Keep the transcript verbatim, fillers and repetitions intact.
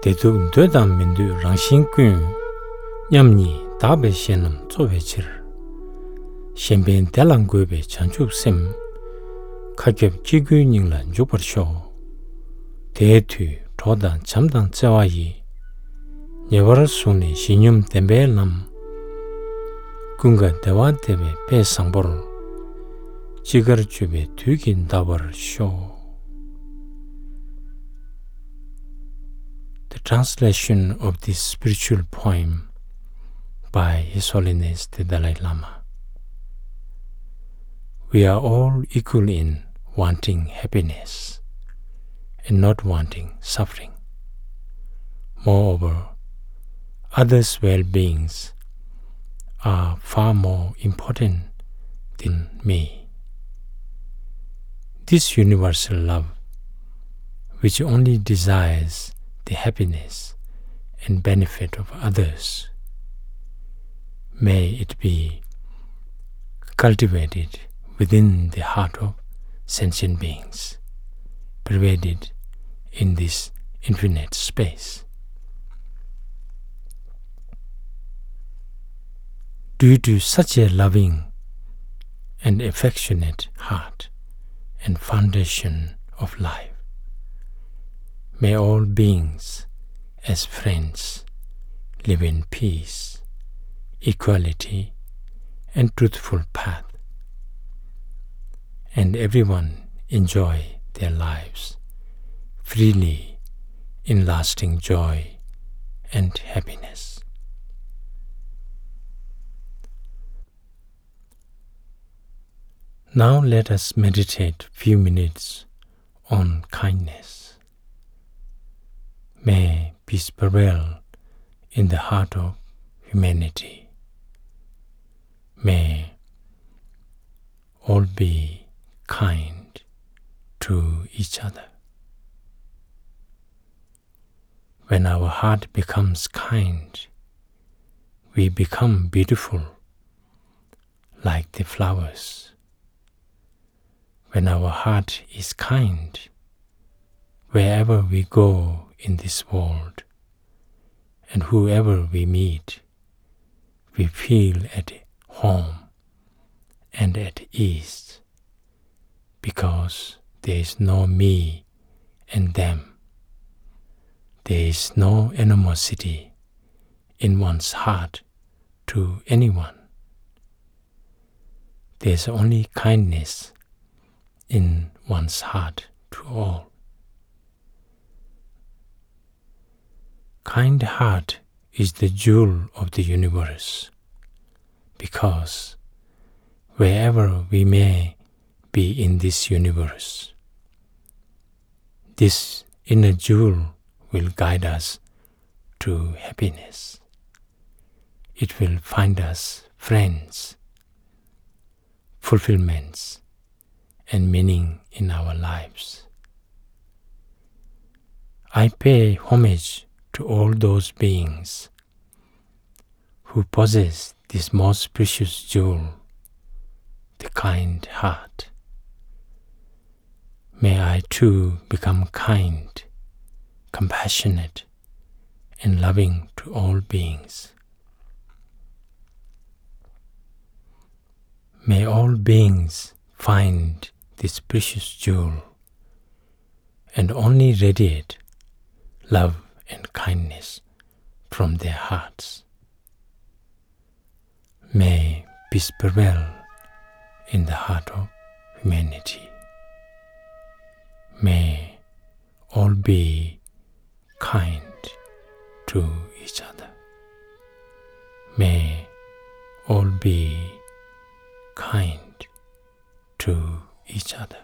대두 되단 민두 랑신꾼 냠니 다베 셴남 쪼베치르 셴벤 달랑고베 찬축셈 가격 지구닝란 주버쇼 대투 도단 잠단 짜와이 예버스운의 신념 템벨남 군가 대완테베 배상보를 지거르주베 뒤긴 다버쇼. The translation of this spiritual poem by His Holiness the Dalai Lama. We are all equal in wanting happiness and not wanting suffering. Moreover, others' well-beings are far more important than me. This universal love, which only desires the happiness and benefit of others, may it be cultivated within the heart of sentient beings, pervaded in this infinite space. Due to such a loving and affectionate heart and foundation of life, may all beings as friends live in peace, equality, and truthful path, and everyone enjoy their lives freely in lasting joy and happiness. Now let us meditate a few minutes on kindness. May peace prevail in the heart of humanity. May all be kind to each other. When our heart becomes kind, we become beautiful like the flowers. When our heart is kind, wherever we go in this world and whoever we meet, we feel at home and at ease, because there is no me and them. There is no animosity in one's heart to anyone. There is only kindness in one's heart to all. Kind heart is the jewel of the universe, because wherever we may be in this universe, this inner jewel will guide us to happiness. It will find us friends, fulfillments, and meaning in our lives. I pay homage to all those beings who possess this most precious jewel, the kind heart. May I too become kind, compassionate, and loving to all beings. May all beings find this precious jewel and only radiate love and kindness from their hearts. May peace prevail in the heart of humanity. May all be kind to each other. May all be kind to each other.